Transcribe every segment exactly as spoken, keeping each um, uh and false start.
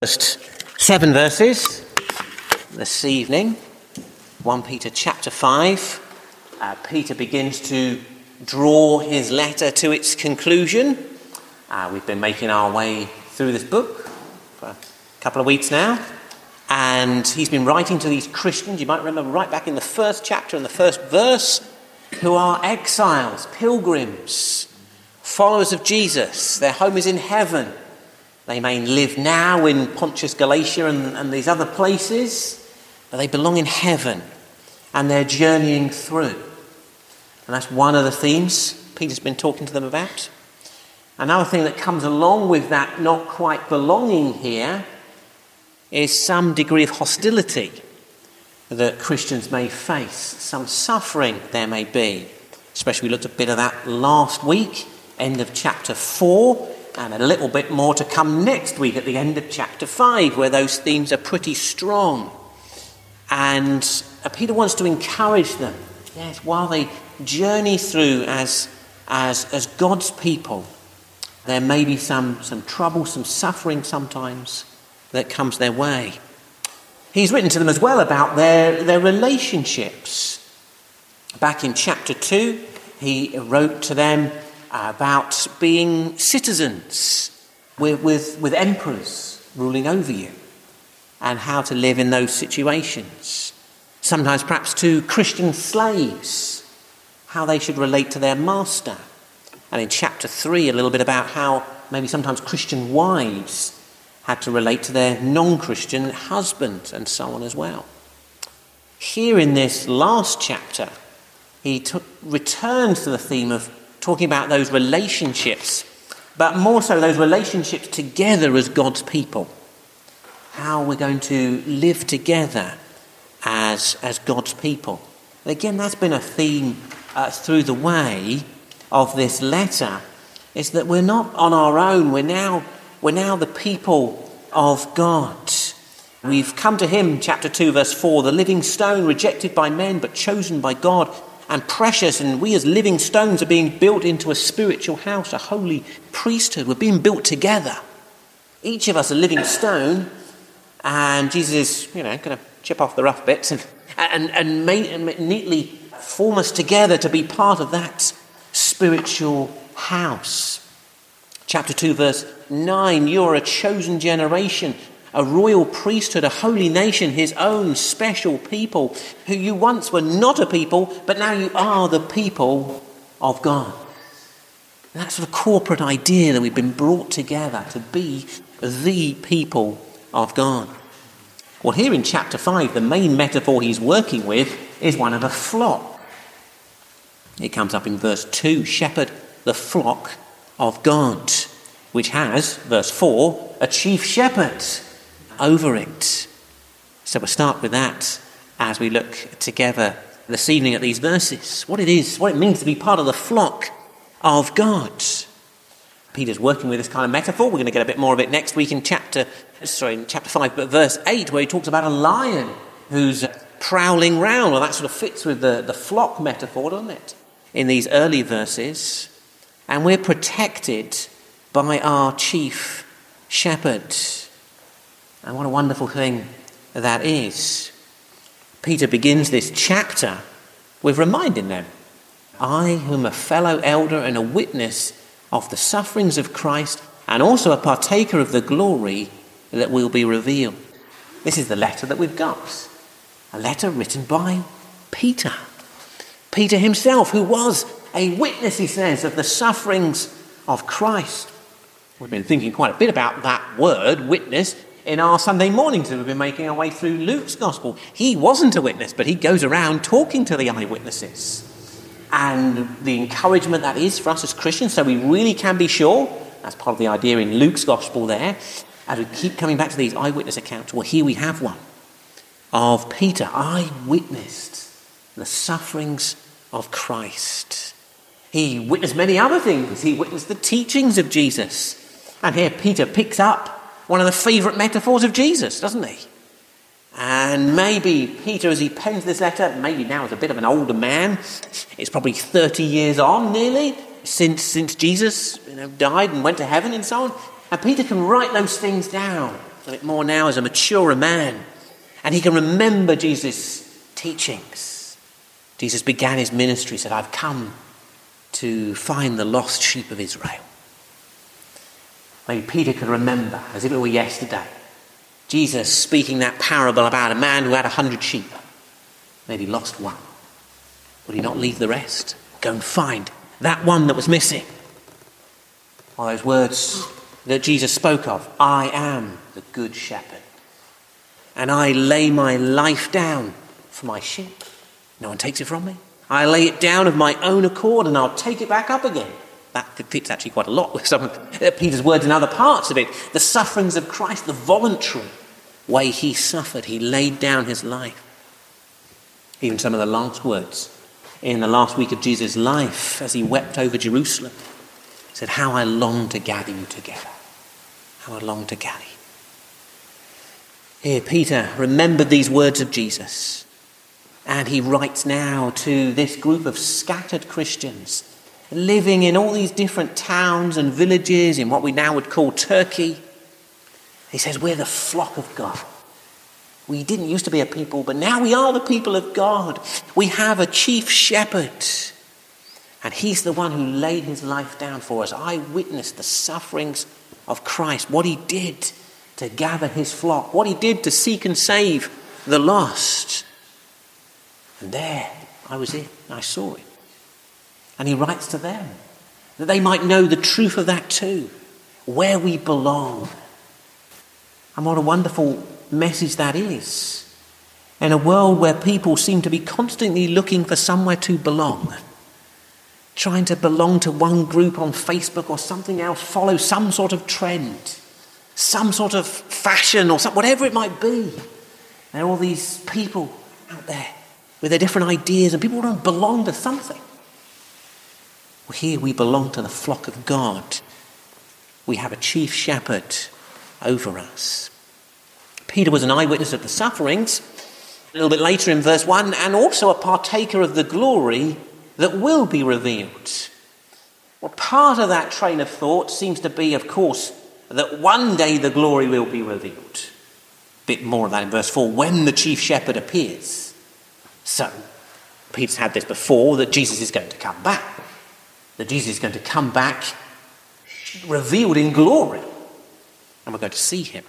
First seven verses this evening, First Peter chapter five. Uh, Peter begins to draw his letter to its conclusion. Uh, we've been making our way through this book for a couple of weeks now, and he's been writing to these Christians, you might remember right back in the first chapter and the first verse, who are exiles, pilgrims, followers of Jesus. Their home is in heaven. They may live now in Pontus, Galatia and, and these other places, but they belong in heaven and they're journeying through. And that's one of the themes Peter's been talking to them about. Another thing that comes along with that not quite belonging here is some degree of hostility that Christians may face, some suffering there may be. Especially we looked at a bit of that last week, end of chapter four, and a little bit more to come next week at the end of chapter five, where those themes are pretty strong. And Peter wants to encourage them, yes, while they journey through as, as, as God's people, there may be some, some trouble, some suffering sometimes that comes their way. He's written to them as well about their, their relationships. Back in chapter two, he wrote to them about being citizens with, with, with emperors ruling over you and how to live in those situations. Sometimes perhaps to Christian slaves, how they should relate to their master. And in chapter three, a little bit about how maybe sometimes Christian wives had to relate to their non-Christian husband and so on as well. Here in this last chapter, he took, returns to the theme of talking about those relationships, but more so those relationships together as God's people. How we're going to live together as, as God's people. And again, that's been a theme uh, through the way of this letter, is that we're not on our own. We're now, we're now the people of God. We've come to him, chapter two, verse four, the living stone rejected by men but chosen by God, and precious, and we as living stones are being built into a spiritual house, a holy priesthood. We're being built together. Each of us a living stone, and Jesus is, you know, going to chip off the rough bits and and and, make, and neatly form us together to be part of that spiritual house. Chapter two, verse nine, you're a chosen generation, a royal priesthood, a holy nation, his own special people, who you once were not a people, but now you are the people of God. That sort of corporate idea that we've been brought together to be the people of God. Well, here in chapter five, the main metaphor he's working with is one of a flock. It comes up in verse two, shepherd the flock of God, which has, verse four, a chief shepherd over it. So we'll start with that as we look together this evening at these verses. What it is, what it means to be part of the flock of God. Peter's working with this kind of metaphor. We're going to get a bit more of it next week in chapter, sorry, in chapter five, but verse eight, where he talks about a lion who's prowling round. Well, that sort of fits with the, the flock metaphor, doesn't it? In these early verses. And we're protected by our chief shepherd. And what a wonderful thing that is. Peter begins this chapter with reminding them, I, who am a fellow elder and a witness of the sufferings of Christ, and also a partaker of the glory that will be revealed. This is the letter that we've got. A letter written by Peter. Peter himself, who was a witness, he says, of the sufferings of Christ. We've been thinking quite a bit about that word, witness, in our Sunday mornings as we've been making our way through Luke's gospel. He wasn't a witness, but he goes around talking to the eyewitnesses. And the encouragement that is for us as Christians, so we really can be sure, that's part of the idea in Luke's gospel there, as we keep coming back to these eyewitness accounts. Well, here we have one of Peter. I witnessed the sufferings of Christ. He witnessed many other things. He witnessed the teachings of Jesus. And here Peter picks up one of the favourite metaphors of Jesus, doesn't he? And maybe Peter, as he pens this letter, maybe now as a bit of an older man, it's probably thirty years on nearly, since since Jesus you know, died and went to heaven and so on. And Peter can write those things down a bit more now as a maturer man. And he can remember Jesus' teachings. Jesus began his ministry, said, I've come to find the lost sheep of Israel. Maybe Peter could remember, as if it were yesterday, Jesus speaking that parable about a man who had a hundred sheep. Maybe lost one. Would he not leave the rest? Go and find that one that was missing. Or those words that Jesus spoke of, I am the good shepherd, and I lay my life down for my sheep. No one takes it from me. I lay it down of my own accord, and I'll take it back up again. That fits actually quite a lot with some of Peter's words in other parts of it. The sufferings of Christ, the voluntary way he suffered. He laid down his life. Even some of the last words in the last week of Jesus' life as he wept over Jerusalem. He said, how I long to gather you together. How I long to gather you. Here, Peter remembered these words of Jesus. And he writes now to this group of scattered Christians living in all these different towns and villages in what we now would call Turkey. He says, we're the flock of God. We didn't used to be a people, but now we are the people of God. We have a chief shepherd. And he's the one who laid his life down for us. I witnessed the sufferings of Christ, what he did to gather his flock, what he did to seek and save the lost. And there, I was it, I saw it. And he writes to them, that they might know the truth of that too, where we belong. And what a wonderful message that is. In a world where people seem to be constantly looking for somewhere to belong, trying to belong to one group on Facebook or something else, follow some sort of trend, some sort of fashion or some, whatever it might be. There are all these people out there with their different ideas, and people want to belong to something. Well, here we belong to the flock of God. We have a chief shepherd over us. Peter was an eyewitness of the sufferings, a little bit later in verse one, and also a partaker of the glory that will be revealed. Well, part of that train of thought seems to be, of course, that one day the glory will be revealed. A bit more of that in verse four, when the chief shepherd appears. So, Peter's had this before, that Jesus is going to come back. That Jesus is going to come back revealed in glory. And we're going to see him.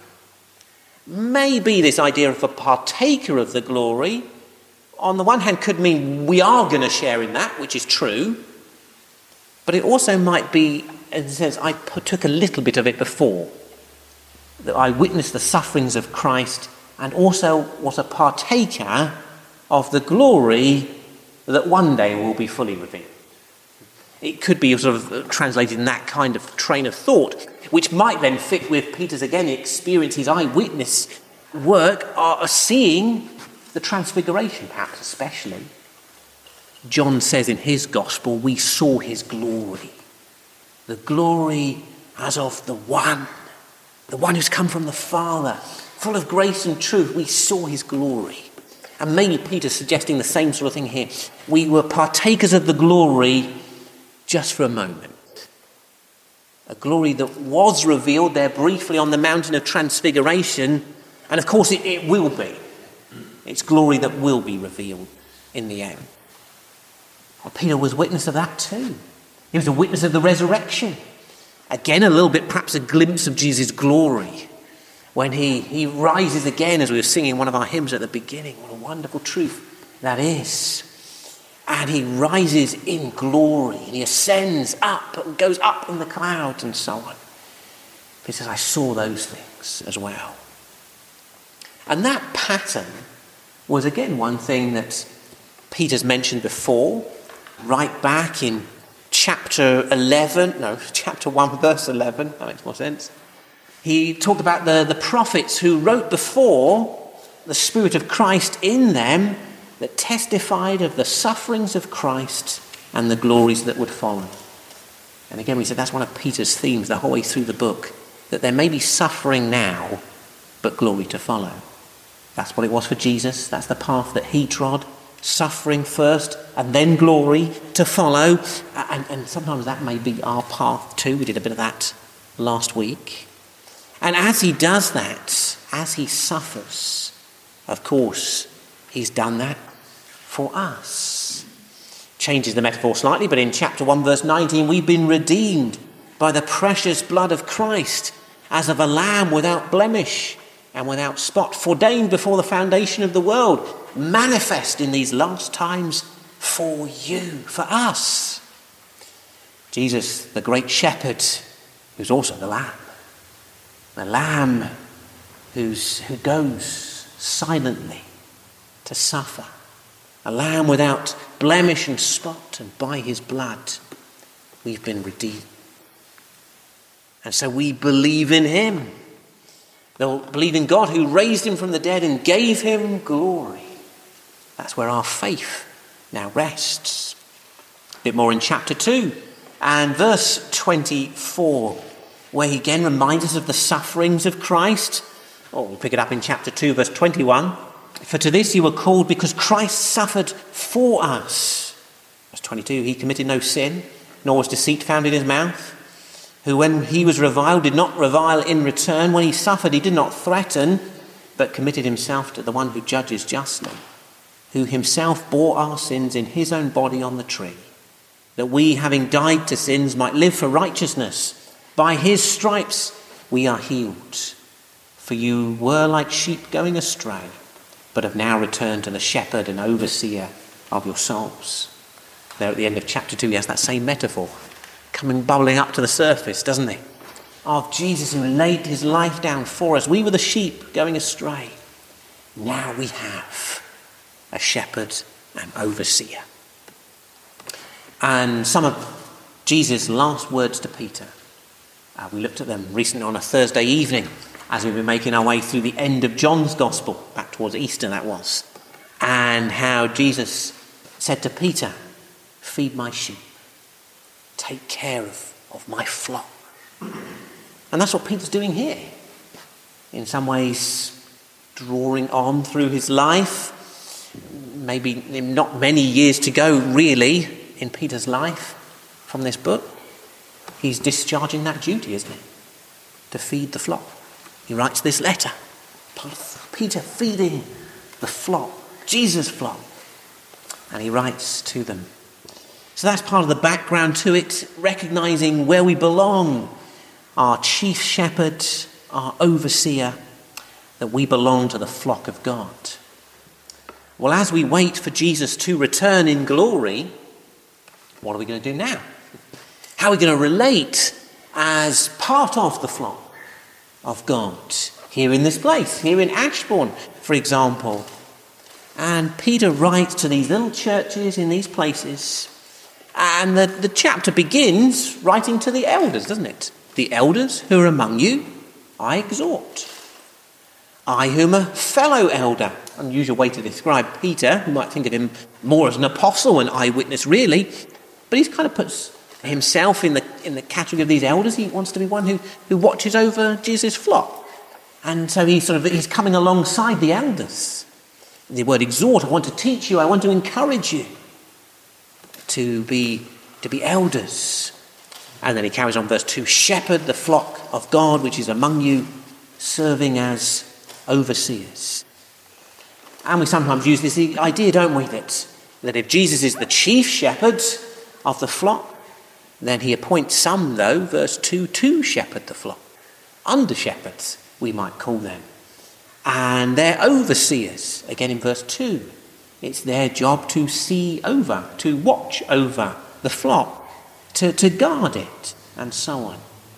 Maybe this idea of a partaker of the glory, on the one hand, could mean we are going to share in that, which is true. But it also might be, as it says, I took a little bit of it before. That I witnessed the sufferings of Christ and also was a partaker of the glory that one day will be fully revealed. It could be sort of translated in that kind of train of thought, which might then fit with Peter's, again, experience, his eyewitness work, are seeing the transfiguration, perhaps especially. John says in his gospel, we saw his glory. The glory as of the one, the one who's come from the Father, full of grace and truth. We saw his glory. And maybe Peter's suggesting the same sort of thing here. We were partakers of the glory just for a moment. A glory that was revealed there briefly on the mountain of transfiguration. And of course it, it will be. It's glory that will be revealed in the end. Well, Peter was witness of that too. He was a witness of the resurrection. Again, a little bit, perhaps a glimpse of Jesus' glory. When he, he rises again, as we were singing one of our hymns at the beginning. What a wonderful truth that is. And he rises in glory. And he ascends up and goes up in the clouds and so on. He says, I saw those things as well. And that pattern was again one thing that Peter's mentioned before. Right back in chapter eleven, no, chapter one, verse eleven. That makes more sense. He talked about the, the prophets who wrote before the Spirit of Christ in them that testified of the sufferings of Christ and the glories that would follow. And again, we said that's one of Peter's themes the whole way through the book, that there may be suffering now, but glory to follow. That's what it was for Jesus. That's the path that he trod. Suffering first and then glory to follow. And, and sometimes that may be our path too. We did a bit of that last week. And as he does that, as he suffers, of course, he's done that for us. Changes the metaphor slightly, but in chapter one, verse nineteen, we've been redeemed by the precious blood of Christ, as of a lamb without blemish and without spot, foreordained before the foundation of the world, manifest in these last times for you, for us. Jesus, the great shepherd, who's also the lamb. The lamb who's, who goes silently to suffer. A lamb without blemish and spot, and by his blood we've been redeemed. And so we believe in him. They'll believe in God who raised him from the dead and gave him glory. That's where our faith now rests. A bit more in chapter two and verse twenty-four, where he again reminds us of the sufferings of Christ. Oh, we'll pick it up in chapter two, verse twenty-one. For to this you were called, because Christ suffered for us. Verse twenty-two, he committed no sin, nor was deceit found in his mouth. Who when he was reviled did not revile in return. When he suffered he did not threaten, but committed himself to the one who judges justly. Who himself bore our sins in his own body on the tree, that we, having died to sins, might live for righteousness. By his stripes we are healed. For you were like sheep going astray, but have now returned to the shepherd and overseer of your souls. There at the end of chapter two, he has that same metaphor coming bubbling up to the surface, doesn't he? Of Jesus who laid his life down for us. We were the sheep going astray. Now we have a shepherd and overseer. And some of Jesus' last words to Peter, uh, we looked at them recently on a Thursday evening as we've been making our way through the end of John's Gospel, back towards Easter that was, and how Jesus said to Peter, feed my sheep, take care of, of my flock. And that's what Peter's doing here. In some ways, drawing on through his life, maybe not many years to go really in Peter's life from this book. He's discharging that duty, isn't he? To feed the flock. He writes this letter. Peter feeding the flock, Jesus' flock. And he writes to them. So that's part of the background to it, recognising where we belong. Our chief shepherd, our overseer, that we belong to the flock of God. Well, as we wait for Jesus to return in glory, what are we going to do now? How are we going to relate as part of the flock of God here in this place, here in Ashbourne, for example? And Peter writes to these little churches in these places, and the, the chapter begins writing to the elders, doesn't it? The elders who are among you, I exhort. I, whom a fellow elder, unusual way to describe Peter, you might think of him more as an apostle, an eyewitness really, but he kind of puts himself in the in the category of these elders. He wants to be one who, who watches over Jesus' flock. And so he's sort of he's coming alongside the elders. The word exhort, I want to teach you, I want to encourage you to be to be elders. And then he carries on verse two, shepherd the flock of God which is among you, serving as overseers. And we sometimes use this idea, don't we, that, that if Jesus is the chief shepherd of the flock, then he appoints some, though, verse two, to shepherd the flock. Under shepherds, we might call them. And they're overseers, again in verse two. It's their job to see over, to watch over the flock, to, to guard it, and so on.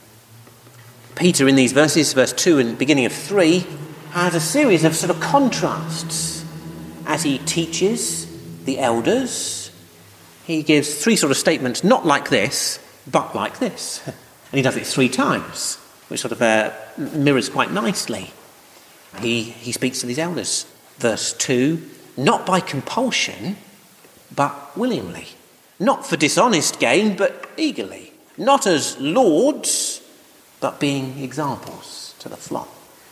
Peter, in these verses, verse two and beginning of three, has a series of sort of contrasts. As he teaches the elders, he gives three sort of statements, not like this, but like this. And he does it three times, which sort of uh, mirrors quite nicely. He, he speaks to these elders. Verse two, not by compulsion, but willingly. Not for dishonest gain, but eagerly. Not as lords, but being examples to the flock.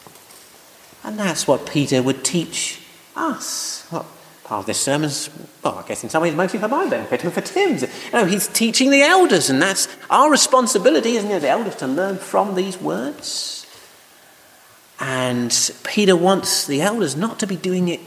And that's what Peter would teach us. Well, part of this sermon's, well, I guess in some ways mostly for my benefit and for Tim's. You know, he's teaching the elders, and that's our responsibility, isn't it, the elders, to learn from these words. And Peter wants the elders not to be doing it,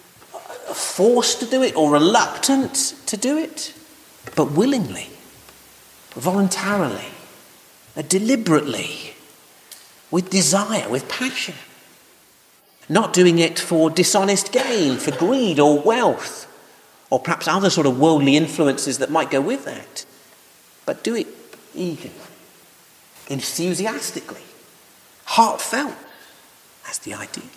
forced to do it or reluctant to do it, but willingly, voluntarily, deliberately, with desire, with passion. Not doing it for dishonest gain, for greed or wealth, or perhaps other sort of worldly influences that might go with that. But do it eagerly, enthusiastically, heartfelt. That's the idea.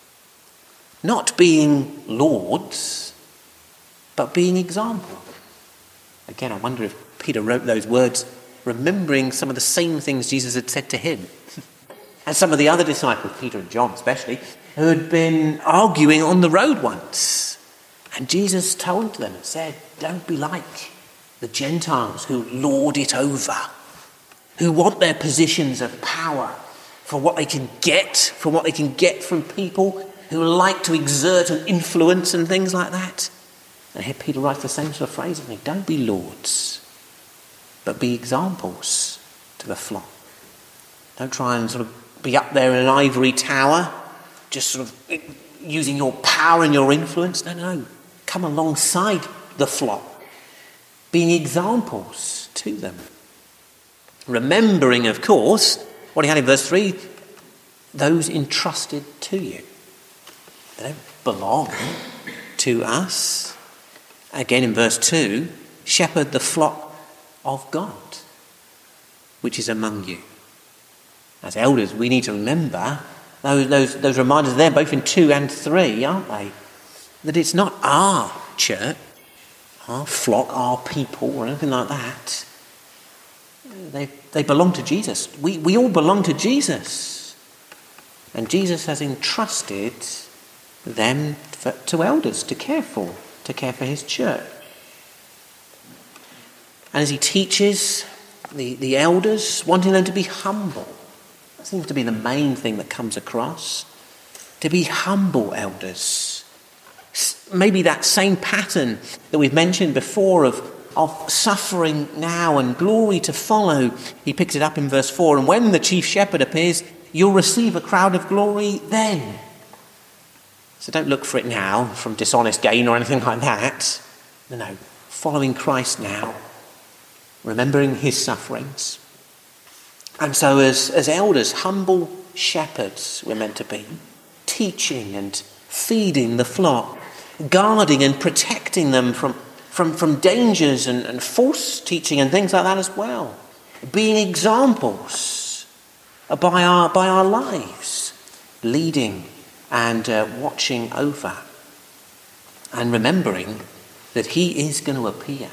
Not being lords, but being example. Again, I wonder if Peter wrote those words remembering some of the same things Jesus had said to him. And some of the other disciples, Peter and John especially, who had been arguing on the road once. And Jesus told them and said, don't be like the Gentiles who lord it over, who want their positions of power for what they can get, for what they can get from people, who like to exert an influence and things like that. And here Peter writes the same sort of phrase, I mean, don't be lords, but be examples to the flock. Don't try and sort of be up there in an ivory tower, just sort of using your power and your influence. No, no. Come alongside the flock, being examples to them. Remembering, of course, what he had in verse three, those entrusted to you. They don't belong to us. Again in verse two, shepherd the flock of God, which is among you. As elders, we need to remember those, those, those reminders there, both in two and three, aren't they? That it's not our church, our flock, our people, or anything like that. They, they belong to Jesus. We, we all belong to Jesus. And Jesus has entrusted them for, to elders to care for, to care for his church. And as he teaches the, the elders, wanting them to be humble, that seems to be the main thing that comes across. To be humble elders. Maybe that same pattern that we've mentioned before of, of suffering now and glory to follow. He picks it up in verse four. And when the chief shepherd appears, you'll receive a crown of glory then. So don't look for it now from dishonest gain or anything like that. No, no. Following Christ now. Remembering his sufferings. And so as, as elders, humble shepherds we're meant to be, teaching and feeding the flock, guarding and protecting them from, from, from dangers and, and false teaching and things like that as well. Being examples by our, by our lives, leading and uh, watching over and remembering that he is going to appear.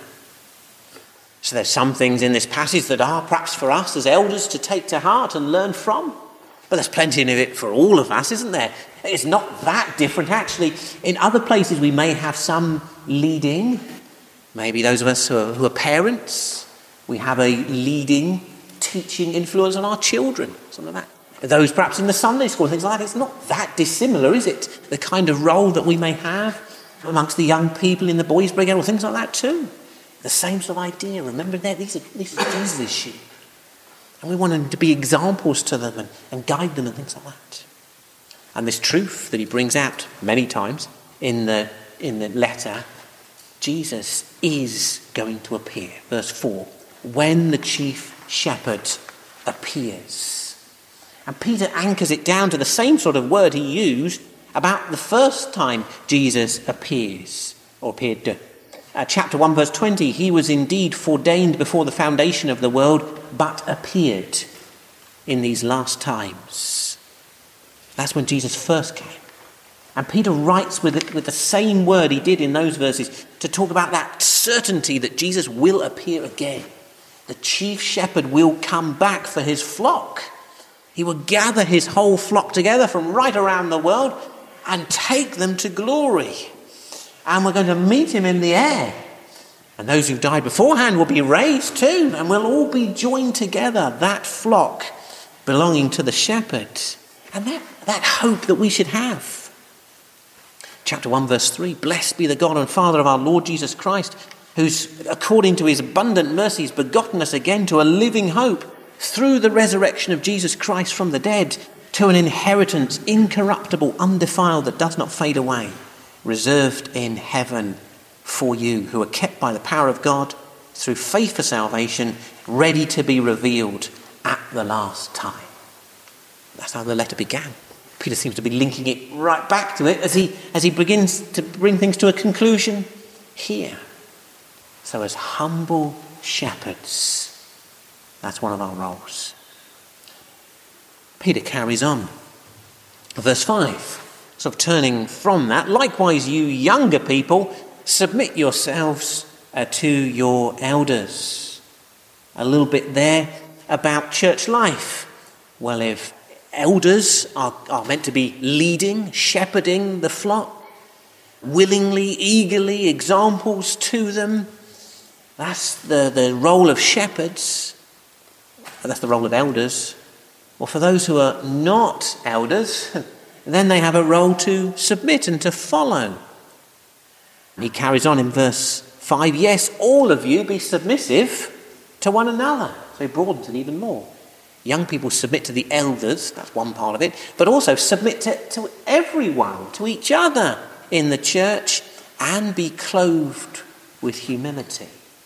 So there's some things in this passage that are perhaps for us as elders to take to heart and learn from. But there's plenty of it for all of us, isn't there? It's not that different, actually. In other places we may have some leading. Maybe those of us who are, who are parents, we have a leading, teaching influence on our children, something like that. Those perhaps in the Sunday school, things like that. It's not that dissimilar, is it? The kind of role that we may have amongst the young people in the boys' brigade or things like that too. The same sort of idea. Remember that these are, these are Jesus' sheep. And we want them to be examples to them and, and guide them and things like that. And this truth that he brings out many times in the, in the letter, Jesus is going to appear. Verse four, when the chief shepherd appears. And Peter anchors it down to the same sort of word he used about the first time Jesus appears, or appeared to. Uh, chapter one, verse twenty, he was indeed foreordained before the foundation of the world, but appeared in these last times. That's when Jesus first came. And Peter writes with, it, with the same word he did in those verses to talk about that certainty that Jesus will appear again. The chief shepherd will come back for his flock. He will gather his whole flock together from right around the world and take them to glory. And we're going to meet him in the air. And those who've died beforehand will be raised too. And we'll all be joined together, that flock belonging to the shepherd. And that, that hope that we should have. Chapter one, verse three, blessed be the God and Father of our Lord Jesus Christ, who's, according to his abundant mercies, begotten us again to a living hope through the resurrection of Jesus Christ from the dead, to an inheritance incorruptible, undefiled, that does not fade away, reserved in heaven for you, who are kept by the power of God through faith for salvation, ready to be revealed at the last time. That's how the letter began. Peter seems to be linking it right back to it as he as he begins to bring things to a conclusion here. So as humble shepherds, that's one of our roles. Peter carries on. Verse five, sort of turning from that, likewise you younger people, submit yourselves uh, to your elders. A little bit there about church life. Well, if elders are, are meant to be leading, shepherding the flock, willingly, eagerly, examples to them, that's the, the role of shepherds. That's the role of elders. Well, for those who are not elders, then they have a role to submit and to follow. And he carries on in verse five, yes, all of you be submissive to one another. So he broadens it even more. Young people submit to the elders, that's one part of it, but also submit to, to everyone, to each other in the church, and be clothed with humility.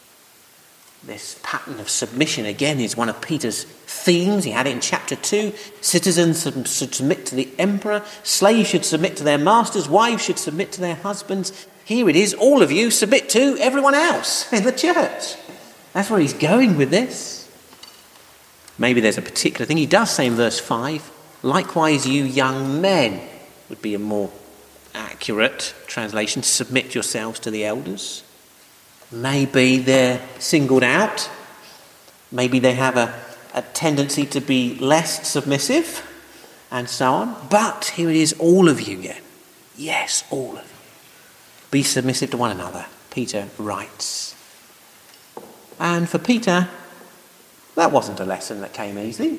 This pattern of submission, again, is one of Peter's themes. He had it in chapter two. Citizens should submit to the emperor. Slaves should submit to their masters. Wives should submit to their husbands. Here it is, all of you submit to everyone else in the church. That's where he's going with this. Maybe there's a particular thing. He does say in verse five, likewise you young men, would be a more accurate translation, submit yourselves to the elders. Maybe they're singled out. Maybe they have a, a tendency to be less submissive and so on. But here it is, all of you again. Yes, all of you. Be submissive to one another, Peter writes. And for Peter, that wasn't a lesson that came easily.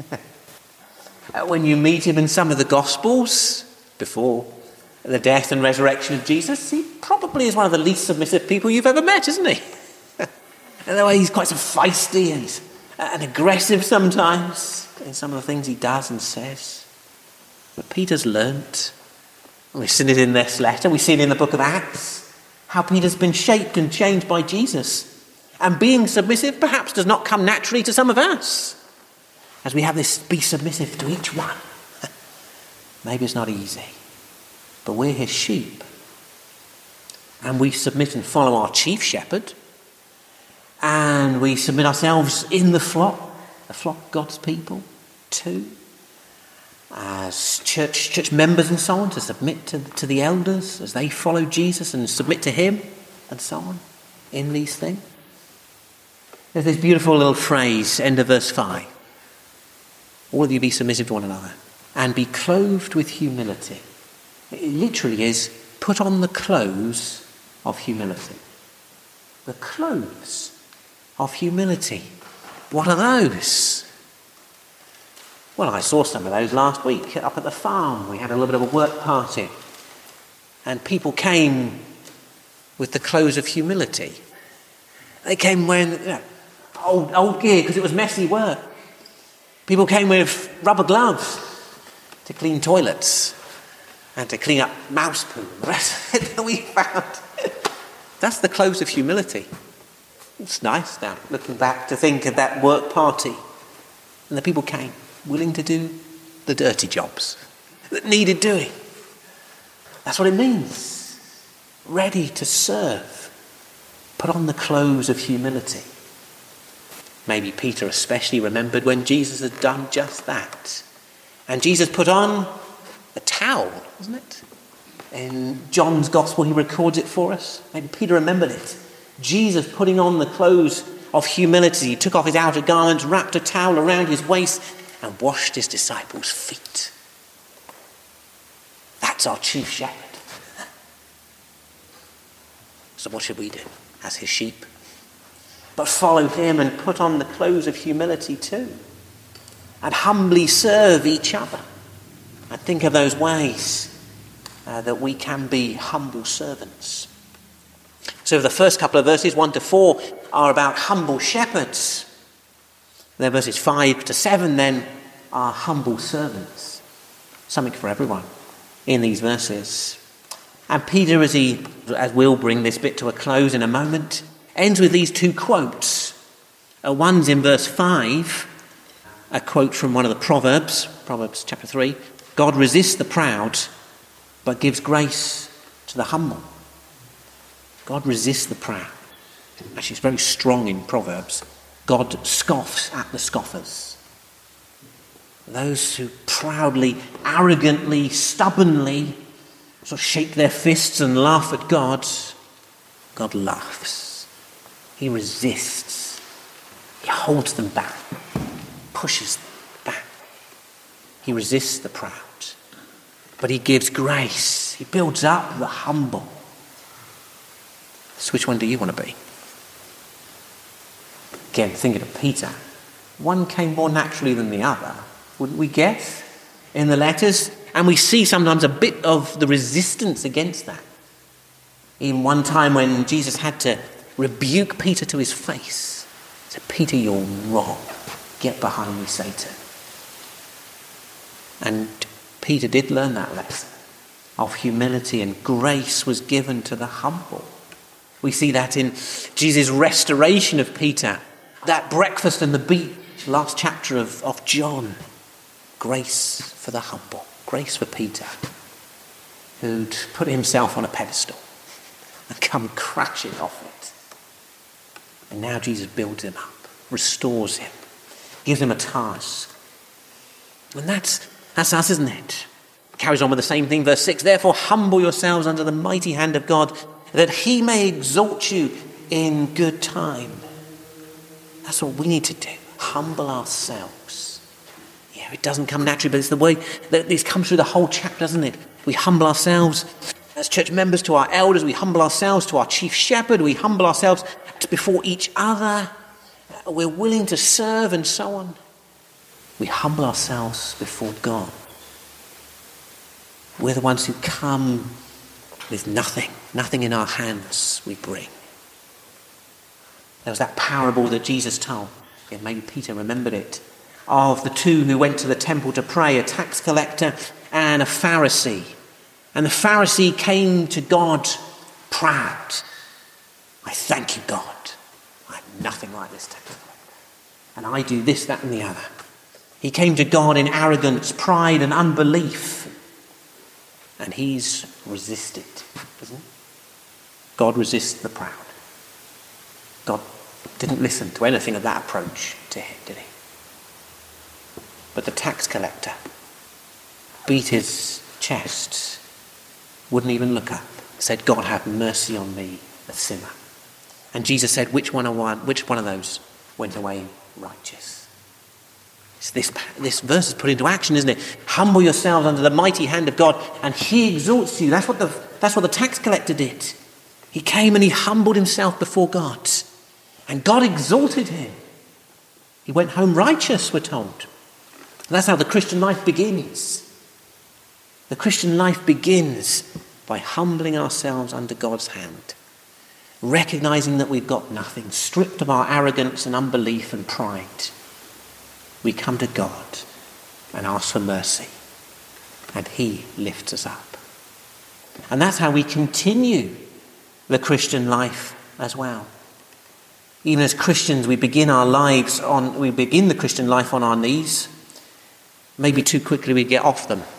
When you meet him in some of the Gospels, before the death and resurrection of Jesus, he probably is one of the least submissive people you've ever met, isn't he? And the way he's quite so feisty and, and aggressive sometimes in some of the things he does and says. But Peter's learnt. We've seen it in this letter. We've seen it in the book of Acts. How Peter's been shaped and changed by Jesus. And being submissive perhaps does not come naturally to some of us. As we have this, be submissive to each one. Maybe it's not easy. But we're his sheep. And we submit and follow our chief shepherd. And we submit ourselves in the flock, the flock of God's people, too. As church church members and so on, to submit to, to the elders as they follow Jesus and submit to him and so on in these things. There's this beautiful little phrase, end of verse five. All of you be submissive to one another and be clothed with humility. It literally is put on the clothes of humility. The clothes of humility. What are those? Well, I saw some of those last week up at the farm. We had a little bit of a work party. And people came with the clothes of humility. They came wearing, you know, old, old gear because it was messy work. People came with rubber gloves to clean toilets and to clean up mouse poo and the rest of it that we found. That's the clothes of humility. It's nice now, looking back, to think of that work party. And the people came, willing to do the dirty jobs that needed doing. That's what it means. Ready to serve. Put on the clothes of humility. Maybe Peter especially remembered when Jesus had done just that. And Jesus put on a towel, wasn't it? In John's Gospel, he records it for us. Maybe Peter remembered it. Jesus putting on the clothes of humility. He took off his outer garments, wrapped a towel around his waist, and washed his disciples' feet. That's our chief shepherd. So what should we do as his sheep? But follow him and put on the clothes of humility too. And humbly serve each other. And think of those ways uh, that we can be humble servants. So the first couple of verses, one to four, are about humble shepherds. Then verses five to seven then are humble servants. Something for everyone in these verses. And Peter, as he, as we'll bring this bit to a close in a moment, ends with these two quotes. Uh, one's in verse five, a quote from one of the Proverbs, Proverbs chapter three. God resists the proud, but gives grace to the humble. God resists the proud. Actually, it's very strong in Proverbs. God scoffs at the scoffers. Those who proudly, arrogantly, stubbornly sort of shake their fists and laugh at God, God laughs. He resists. He holds them back, pushes them back. He resists the proud, but he gives grace. He builds up the humble. So which one do you want to be? Again, thinking of Peter, one came more naturally than the other, wouldn't we guess, in the letters? And we see sometimes a bit of the resistance against that. In one time when Jesus had to rebuke Peter to his face, he said, Peter, you're wrong. Get behind me, Satan. And Peter did learn that lesson of humility, and grace was given to the humble. We see that in Jesus' restoration of Peter, that breakfast and the beach, last chapter of, of John. Grace for the humble, grace for Peter, who'd put himself on a pedestal and come crashing off it. And now Jesus builds him up, restores him, gives him a task. And that's, that's us, isn't it? Carries on with the same thing, verse six. Therefore, humble yourselves under the mighty hand of God, that he may exalt you in good time. That's what we need to do. Humble ourselves. Yeah, it doesn't come naturally, but it's the way that this comes through the whole chapter, doesn't it? We humble ourselves as church members to our elders. We humble ourselves to our chief shepherd. We humble ourselves before each other. We're willing to serve and so on. We humble ourselves before God. We're the ones who come with nothing, nothing in our hands we bring. There was that parable that Jesus told, yeah, maybe Peter remembered it, of the two who went to the temple to pray, a tax collector and a Pharisee. And the Pharisee came to God proud. I thank you, God. I'm nothing like this tax collector. And I do this, that and the other. He came to God in arrogance, pride and unbelief. And he's resisted, doesn't he? God resists the proud. God didn't listen to anything of that approach to him, did he? But the tax collector beat his chest, wouldn't even look up, said, God, have mercy on me, a sinner. And Jesus said, which one of one, which one of those went away righteous? It's this, this verse is put into action, isn't it? Humble yourselves under the mighty hand of God, and he exalts you. That's what the, that's what the tax collector did. He came and he humbled himself before God, and God exalted him. He went home righteous, we're told. And that's how the Christian life begins. The Christian life begins by humbling ourselves under God's hand, recognizing that we've got nothing, stripped of our arrogance and unbelief and pride. We come to God and ask for mercy, and he lifts us up. And that's how we continue the Christian life as well. Even as Christians, we begin our lives on, we begin the Christian life on our knees. Maybe too quickly we get off them.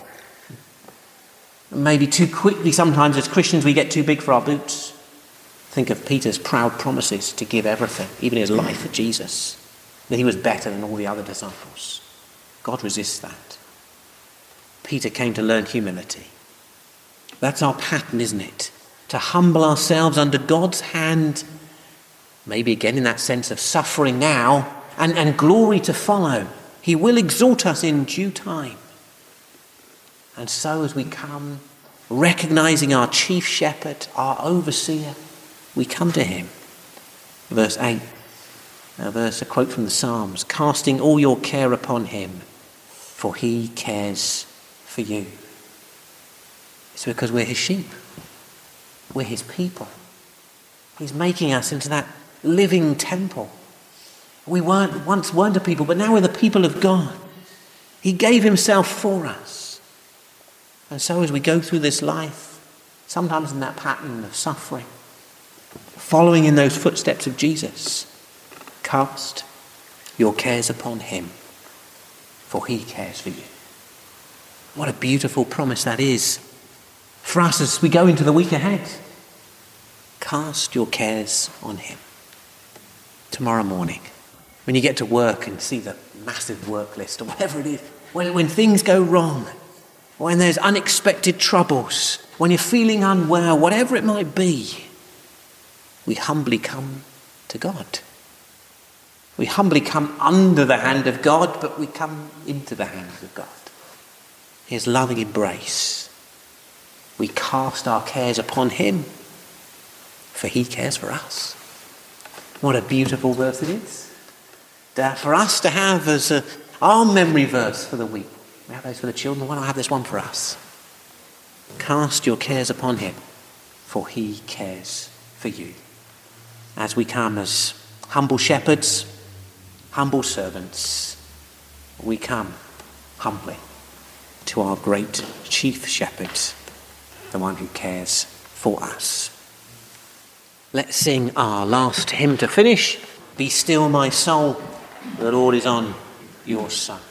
Maybe too quickly sometimes as Christians we get too big for our boots. Think of Peter's proud promises to give everything, even his life for Jesus. That he was better than all the other disciples. God resists that. Peter came to learn humility. That's our pattern, isn't it? To humble ourselves under God's hand, maybe again in that sense of suffering now, and, and glory to follow. He will exalt us in due time. And so as we come, recognizing our chief shepherd, our overseer, we come to him. Verse eight. A verse, a quote from the Psalms, casting all your care upon him, for he cares for you. It's because we're his sheep. We're his people. He's making us into that living temple. We weren't once weren't a people, but now we're the people of God. He gave himself for us. And so as we go through this life, sometimes in that pattern of suffering, following in those footsteps of Jesus, cast your cares upon him, for he cares for you. What a beautiful promise that is for us as we go into the week ahead. Cast your cares on him. Tomorrow morning, when you get to work and see the massive work list or whatever it is, when, when things go wrong, when there's unexpected troubles, when you're feeling unwell, whatever it might be, we humbly come to God. We humbly come under the hand of God, but we come into the hands of God. His loving embrace. We cast our cares upon him, for he cares for us. What a beautiful verse it is. That for us to have as a, our memory verse for the week. We have those for the children. Why don't I have this one for us? Cast your cares upon him, for he cares for you. As we come as humble shepherds, humble servants, we come humbly to our great chief shepherd, the one who cares for us. Let's sing our last hymn to finish. Be still, my soul, the Lord is on your side.